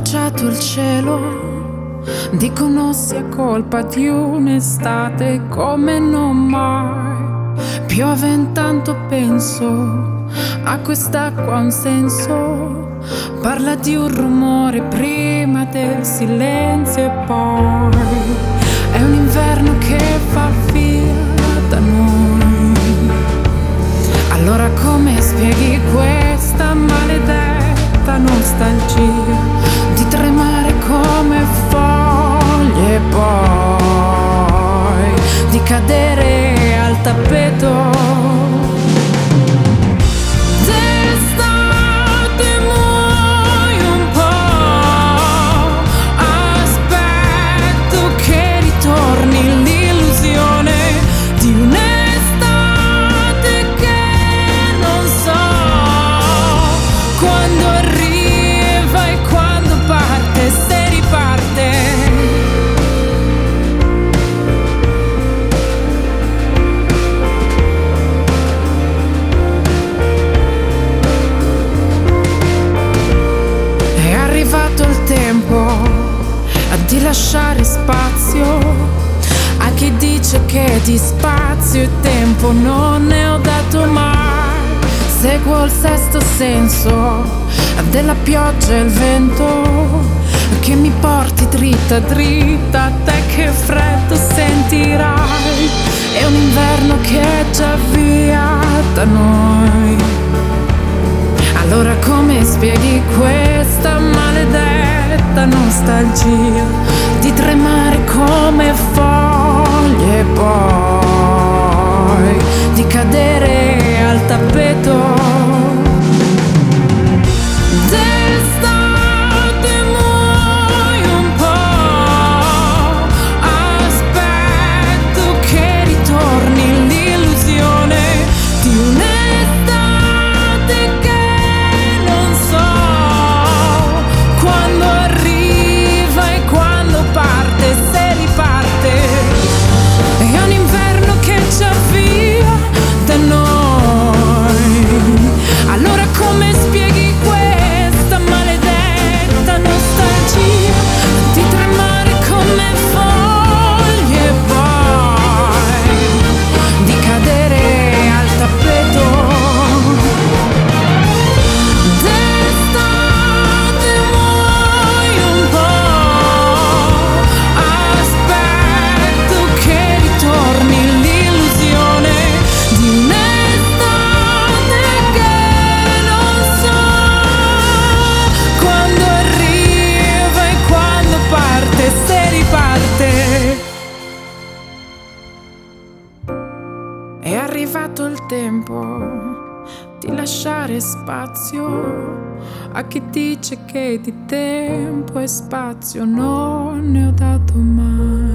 baciato il cielo, dicono sia colpa di un'estate come non mai. Piove intanto penso, a quest'acqua ha un senso, parla di un rumore prima del silenzio e poi è un inverno che fa via da noi. Allora come spieghi questa maledetta nostalgia di tremare come foglie e poi di cadere al tappeto? Di lasciare spazio a chi dice che di spazio e tempo non ne ho dato mai. Seguo il sesto senso della pioggia e il vento che mi porti dritta dritta a te, che freddo sentirai. È un inverno che è già via da noi. Allora come spieghi questa maledetta nostalgia di tremare come foglie e poi di cadere al tappeto? È arrivato il tempo di lasciare spazio a chi dice che di tempo e spazio non ne ho dato mai.